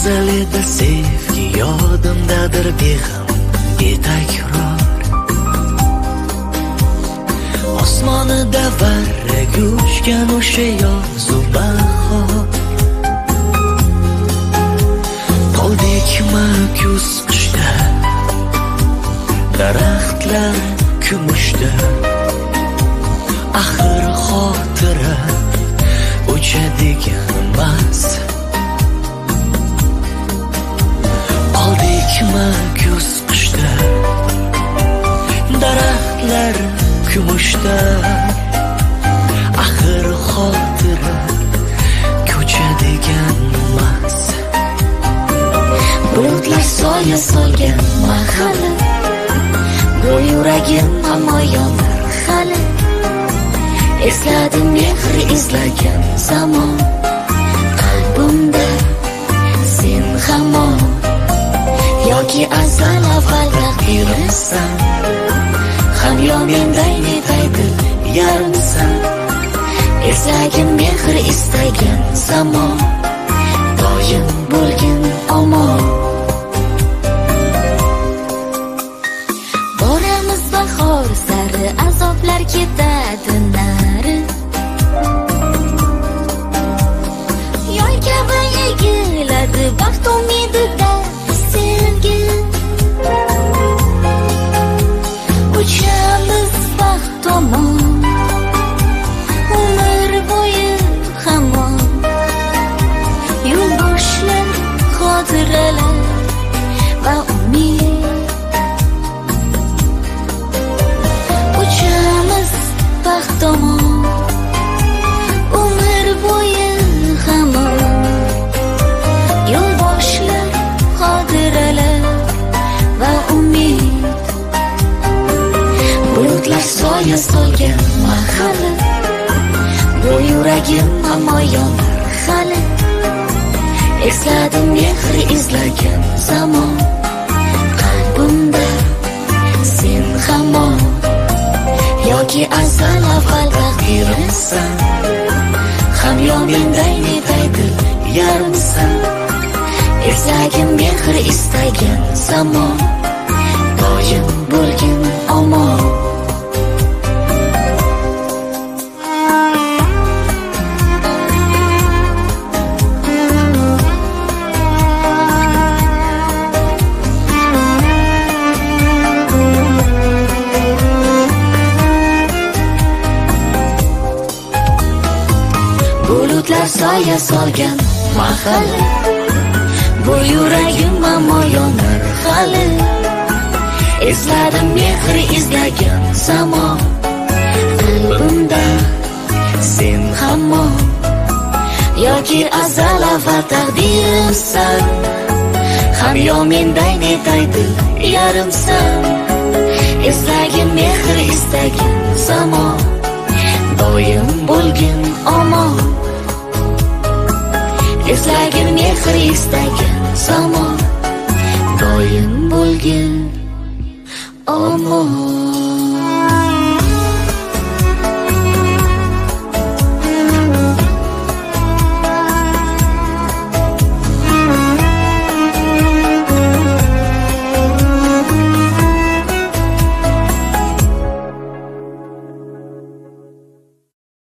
Afzal edi sevgi yodimdadir beg'am betakror. Osmonida varrak uchgan o'sha yozu bahor. Qoldikmi kuz qishda, daraxtlar kumushda. Axir xotira o'chadigan emas. Qoldikmi kuz qishda, daraxtlar kumushda. Axir xotira ko'chadigan emas. Bulutlar soya solgan mahali, bu yuragim ammo yonar hali. Esladim mehr izlagan zamon, qalbimda sen hamon. Yoki azal avval taqdirimsan, hamyo menday netaydi yarimsan. Eslagim mehr istagan zamon, doim bo'lgin omon. Boramiz bahor sari, azoblar ketadi nari. Yoy kabi egiladi baxt umidida sevgi. Uchamiz baxt tomon, umr bo'yi hamon. Yo'l boshlar, xotiralar va umid. Uchamiz baxt tomon, umr bo'yi hamon. Yo'l boshlar, xotiralar va umid. Bulutlar soya solgan mahali, bu yuragim ammo yonar hali. Esladim mehr izlagan zamon, qalbimda sen hamon. Yoki azal avval taqdirimsan, hamyo menday netaydi yarimsan. Eslagim mehr istagan zamon, doim bo'lgin omon. Bulutlar soya solgan mahali, bu yuragim ammo yonar hali. Esladim mehr izlagan zamon, qalbimda sen hamon. Yoki azal avval taqdirimsan, hamyo menday netaydi yarimsan. Eslagim mehr istagan zamon, doim bo'lgin omon. Eslagim mehr istagan zamon, doim bo'lgin omon.